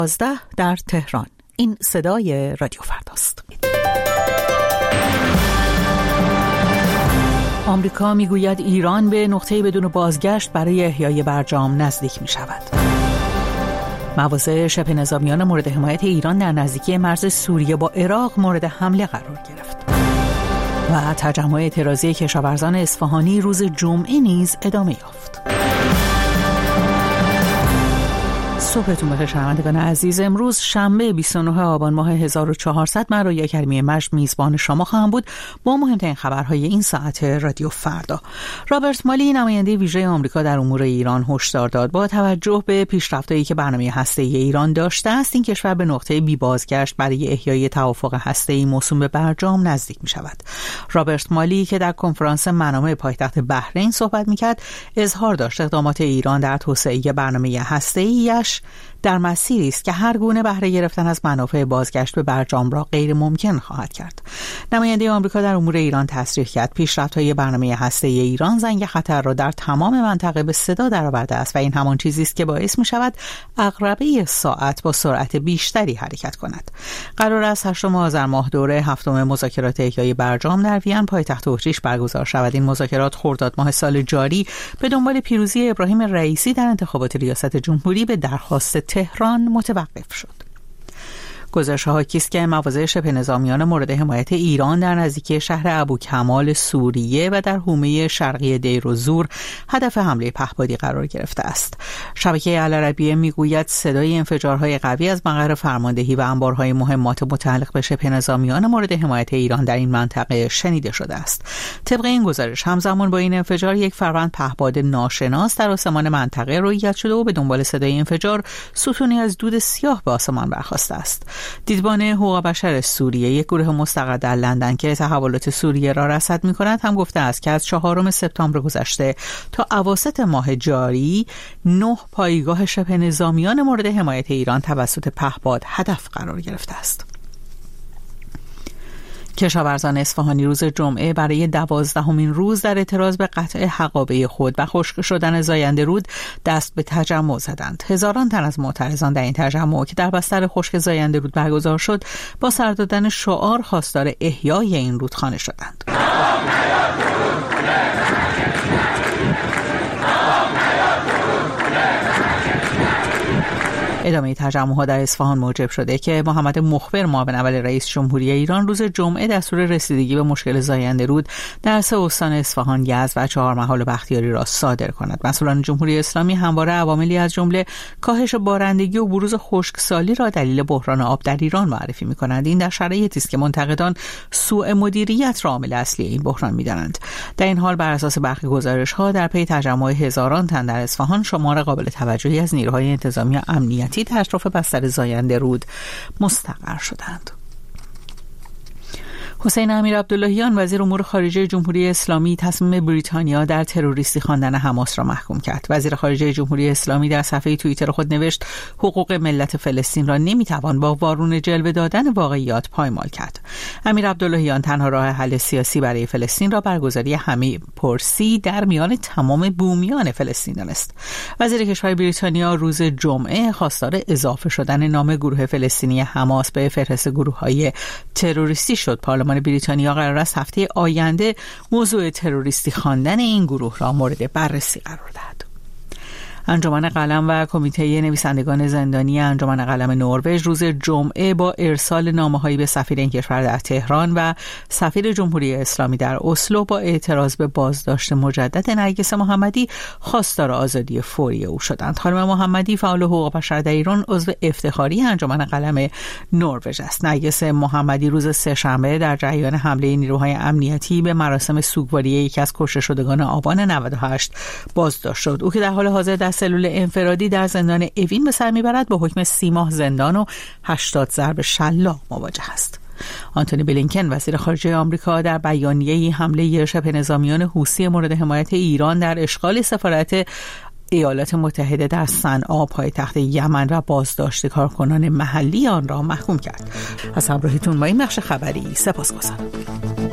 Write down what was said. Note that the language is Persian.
11 در تهران. این صدای رادیو فرداست. آمریکا میگوید ایران به نقطه بدون بازگشت برای احیای برجام نزدیک می شود. مواضع شبه نظامیان مورد حمایت ایران در نزدیکی مرز سوریه با عراق مورد حمله قرار گرفت. و تجمع اعتراضی کشاورزان اصفهانی روز جمعه نیز ادامه یافت. صبحتون بخیر شنوندگان عزیز. امروز شنبه 29 آبان ماه 1400 من رویا کریمی مجد میزبان شما خواهم بود با مهمترین خبرهای این ساعت رادیو فردا. رابرت مالی نماینده ویژه آمریکا در امور ایران هشدار داد با توجه به پیشرفت‌هایی که برنامه هسته‌ای ایران داشته است این کشور به نقطه بی بازگشت برای احیای توافق هسته‌ای موسوم به برجام نزدیک می‌شود. رابرت مالی که در کنفرانس منامه پایتخت بحرین صحبت می‌کرد اظهار داشت اقدامات ایران در توسعه برنامه هسته‌ایش در مسیری است که هر گونه بهره گرفتن از منافع بازگشت به برجام را غیر ممکن خواهد کرد. نماینده آمریکا در امور ایران تصریح کرد پیشرفت‌های برنامه هسته‌ای ایران زنگ خطر را در تمام منطقه به صدا درآورده است و این همان چیزی است که باعث می‌شود عقربه ساعت با سرعت بیشتری حرکت کند. قرار است 8 آذر ماه دوره هفتم مذاکرات احیای برجام در وین پایتخت اتریش برگزار شود. این مذاکرات خرداد ماه سال جاری به دنبال پیروزی ابراهیم رئیسی در انتخابات ریاست جمهوری به درخواست تهران متوقف شد. گزارش‌ها حاکی است که مواضع شبه نظامیان مورد حمایت ایران در نزدیکی شهر ابوکمال سوریه و در حومه شرقی دیر الزور هدف حمله پهپادی قرار گرفته است. شبکه العربیه میگوید صدای انفجارهای قوی از مقر فرماندهی و انبارهای مهمات متعلق به شبه نظامیان مورد حمایت ایران در این منطقه شنیده شده است. طبق این گزارش همزمان با این انفجار یک فروند پهپاد ناشناس در آسمان منطقه رویت شده و به دنبال صدای انفجار ستونی از دود سیاه به آسمان برخاسته است. دیدبان حقوق بشر سوریه، یک گروه مستقل در لندن که تحولات سوریه را رصد می‌کند، هم گفته است که از 4 سپتامبر گذشته تا اواسط ماه جاری 9 پایگاه شبه نظامیان مورد حمایت ایران توسط پهپاد هدف قرار گرفته است. کشاورزان اصفهانی روز جمعه برای 12مین روز در اعتراض به قطع حقابه خود و خشک شدن زاینده رود دست به تجمع زدند. هزاران تن از معترضان در این تجمع که در بستر خشک زاینده رود برگزار شد با سر دادن شعار خواستار احیای این رودخانه شدند. ادامه تجمع‌ها در اصفهان موجب شده که محمد مخبر معاون اول رئیس جمهوری ایران روز جمعه دستور رسیدگی به مشکل زاینده رود در 3 استان اصفهان، یزد و 4 محال بختیاری را صادر کند. مسئولان جمهوری اسلامی همواره عواملی از جمله کاهش بارندگی و بروز خشکسالی را دلیل بحران آب در ایران معرفی می‌کنند. این در شرایطی است که منتقدان سوء مدیریت را عامل اصلی این بحران می‌دانند. در این حال بر اساس برخی گزارش‌ها در پی تجمع هزاران تن در اصفهان شمار قابل توجهی از نیروهای انتظامی و امنیتی در اطراف بستر زاینده رود مستقر شدند. حسین امیرعبداللهیان وزیر امور خارجه جمهوری اسلامی تصمیم بریتانیا در تروریستی خواندن حماس را محکوم کرد. وزیر خارجه جمهوری اسلامی در صفحه توییتر خود نوشت حقوق ملت فلسطین را نمیتوان با وارونه جلوه دادن واقعیات پایمال کرد. امیرعبداللهیان تنها راه حل سیاسی برای فلسطین را برگزاری همه پرسی در میان تمام بومیان فلسطین دانست. وزیر کشور بریتانیا روز جمعه خواستار اضافه شدن نام گروه فلسطینی حماس به فهرست گروه‌های تروریستی شد. پارلمان بریتانیا قرار است هفته آینده موضوع تروریستی خواندن این گروه را مورد بررسی قرار دهد. انجمن قلم و کمیته نویسندگان زندانی انجمن قلم نروژ روز جمعه با ارسال نامه‌هایی به سفیر این کشور در تهران و سفیر جمهوری اسلامی در اسلو با اعتراض به بازداشت مجدد نرگس محمدی خواستار آزادی فوری او شدند. خانم محمدی فعال حقوق بشر در ایران عضو افتخاری انجمن قلم نروژ است. نرگس محمدی روز سه‌شنبه در جریان حمله نیروهای امنیتی به مراسم سوگواری یکی از کشته شدگان آبان 98 بازداشت شد. او که در حال حاضر در سلول انفرادی در زندان اوین به سر میبرد با حکم 30 ماه زندان و 80 ضرب شلاق مواجه است. آنتونی بلینکن وزیر خارجه آمریکا در بیانیه‌ای حمله شبه نظامیان حوثی مورد حمایت ایران در اشغال سفارت ایالات متحده در صنعا پایتخت یمن و بازداشت کارکنان محلی آن را محکوم کرد. از همراهیتون با این بخش خبری سپاسگزارم.